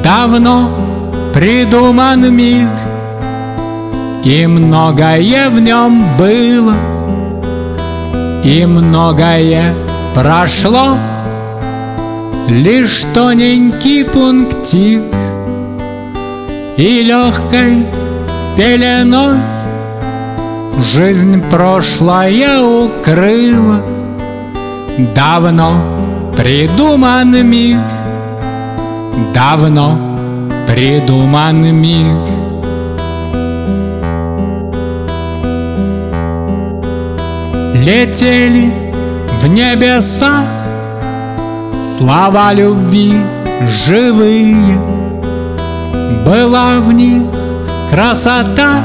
Давно придуман мир, и многое в нем было, и многое прошло. Лишь тоненький пунктир и легкой пеленой жизнь прошлое укрыла. Давно придуман мир, давно придуман мир. Летели в небеса слова любви живые, была в них красота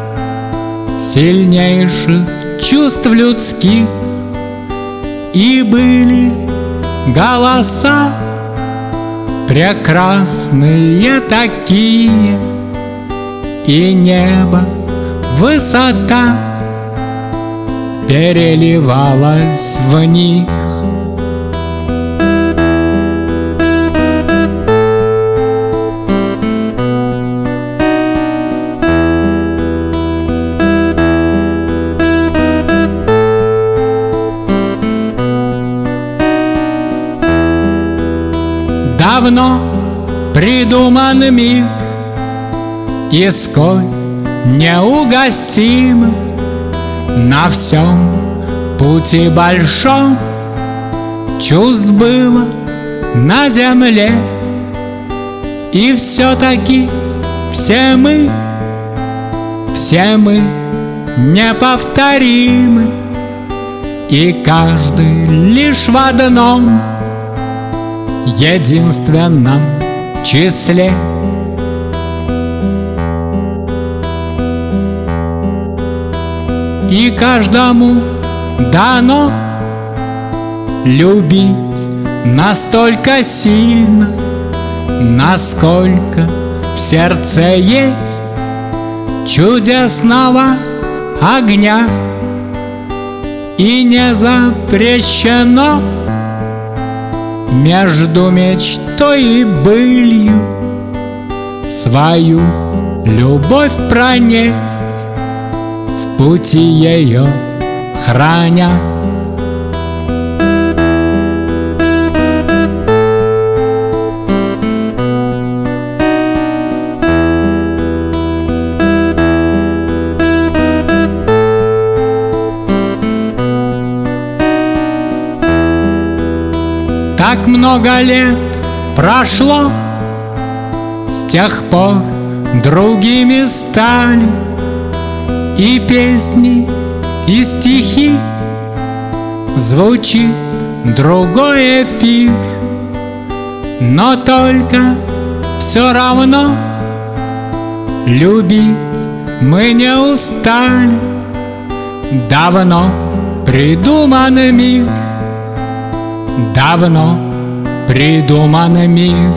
сильнейших чувств людских, и были голоса прекрасные такие, и небо высота переливалась в них. Давно придуман мир, и сколь неугасимых на всем пути большом чувств было на земле. И все-таки все мы неповторимы, и каждый лишь в одном единственном числе. И каждому дано любить настолько сильно, насколько в сердце есть чудесного огня. И не запрещено между мечтой и былью свою любовь пронесть, в пути ее храня. Так много лет прошло, с тех пор другими стали и песни, и стихи, звучит другой эфир. Но только все равно любить мы не устали. Давно придуман мир, давно придуман мир.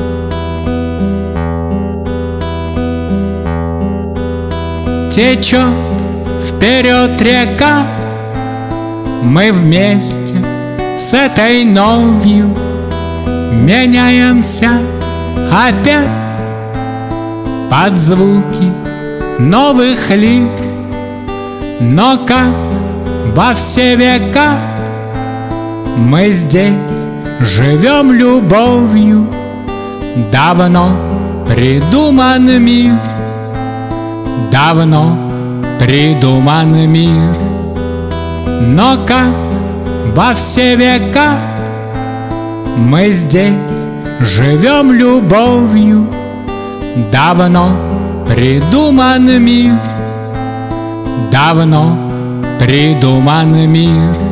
Течет вперед река, мы вместе с этой новью меняемся опять под звуки новых лир. Но как во все века мы здесь живем любовью. Давно придуман мир, давно придуман мир. Но как во все века мы здесь живем любовью. Давно придуман мир, давно придуман мир.